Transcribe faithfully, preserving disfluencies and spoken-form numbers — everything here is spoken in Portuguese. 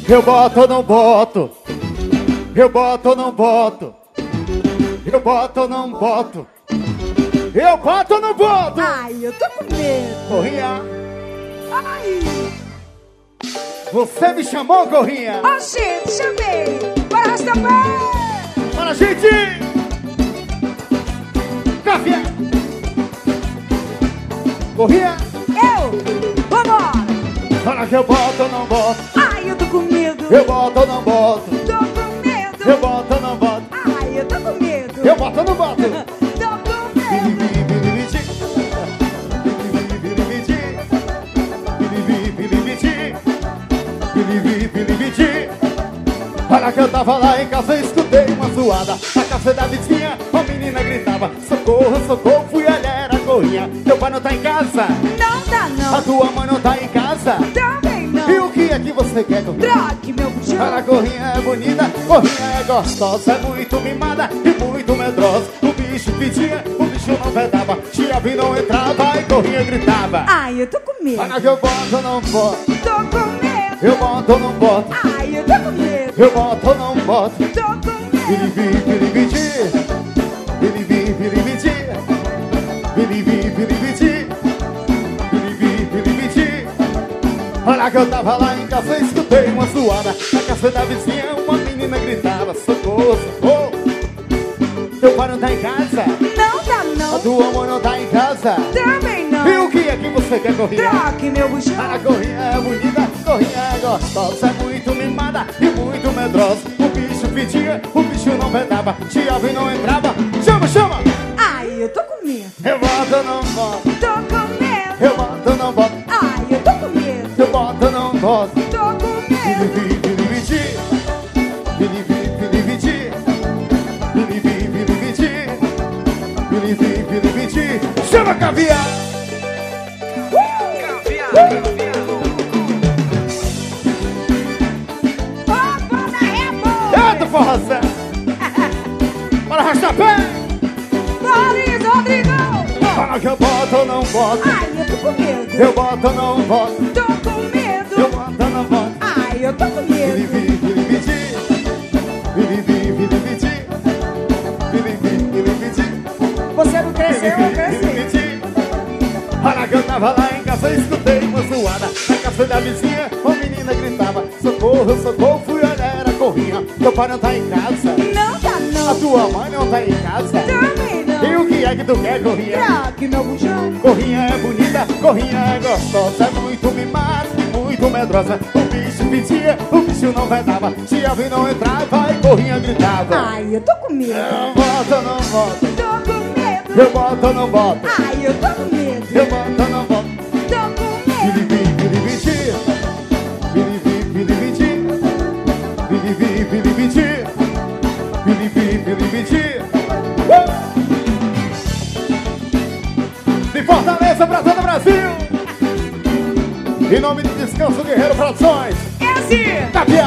Eu boto ou não boto? Eu boto ou não boto? Eu boto ou não boto? Eu boto ou não boto? Ai, eu tô com medo. Corrinha, Ai. você me chamou, Corrinha? Ó, gente, chamei. Bora arrastar o pé. Bora, gente! Café! Corrinha! Eu. Vambora. Fala que eu boto ou não boto? Ai, eu tô com medo. Eu boto ou não boto? Tô com medo. Eu boto ou não boto? Ai, eu tô com medo. Eu boto ou não boto? Tô com medo. Olha que eu tava lá em casa e escutei uma zoada. Na casa da vizinha, a menina gritava: socorro, socorro, fui olhar a Corrinha. Teu pai não tá em casa? Não tá não. A tua mãe não tá em casa? Também não. E o que é que você quer, Corrinha? Troque meu bujão. Olha, a Corrinha é bonita, Corrinha é gostosa, é muito mimada e muito medrosa. O bicho pedia, o bicho não vedava, Chiavi não entrava e Corrinha gritava. Ai, eu tô com medo. Olha que eu boto ou não boto? Tô com medo. Eu boto ou não boto? Ai, eu tô com medo. Eu boto ou não boto? Tô com medo. Bilibi, bilibidi, bilibi, bilibidi, bilibi, bilibidi, bilibi, bilibidi. Olha que eu tava lá em casa e escutei uma zoada. Na casa da vizinha uma menina gritava: socorro, socorro, teu pai não tá em casa? Não tá A não. tua mãe não tá em casa? Também não. E o que é que você quer, Corrinha? Troque meu bujão. A Corrinha é bonita, Corrinha é gostosa, é muito mimada e muito medrosa. O bicho pedia, o bicho não vedava, Chiavi não entrava. Chama, chama! Ai, eu tô com medo. Eu boto ou não boto? Tô com medo. Eu boto ou não boto? Ai, eu tô com medo. Eu boto ou não boto? Tô com medo. Bilibi, bilibidi, bilibi, bilibidi, bilibi, bilibidi, bilibi, bilibidi. Chama, caviar! Eita, forrozé! Bora arrastar pé! Boris, Rodrigo. Fala que eu boto ou não boto? Ai, eu tô com medo. Eu boto ou não boto? Tô com medo. Eu boto ou não boto? Ai, eu tô com medo. Bilibi, bilibidi, bilibi, bilibidi, bilibi, bilibidi, Você não cresceu, eu bilibi, cresci. bilibidi. Olha que eu tava lá em casa e escutei uma zoada. Na casa da vizinha, uma menina gritava: socorro, socorro, fui olhar a Corrinha. Teu pai não tá em casa? Não tá A não. tua mãe não tá em casa? Também não. E o que é que tu quer, Corrinha? Troque meu bujão. Corrinha é bonita, Corrinha é gostosa, é muito mimada e muito medrosa. O bicho pedia, o bicho não vedava, Chiavi não entrava e Corrinha gritava. Ai, eu tô com medo. Eu boto ou não boto? Tô com medo. Eu boto ou não boto? Ai, eu tô com medo. Eu boto ou não boto? Tô com medo. Bilibi, bilibidi, bilibi, bilibidi, bilibi, bilibidi, bilibi, bilibidi. Uh! De Fortaleza pra todo o Brasil. Em nome do Descanso Guerreiro Produções. É assim. Tá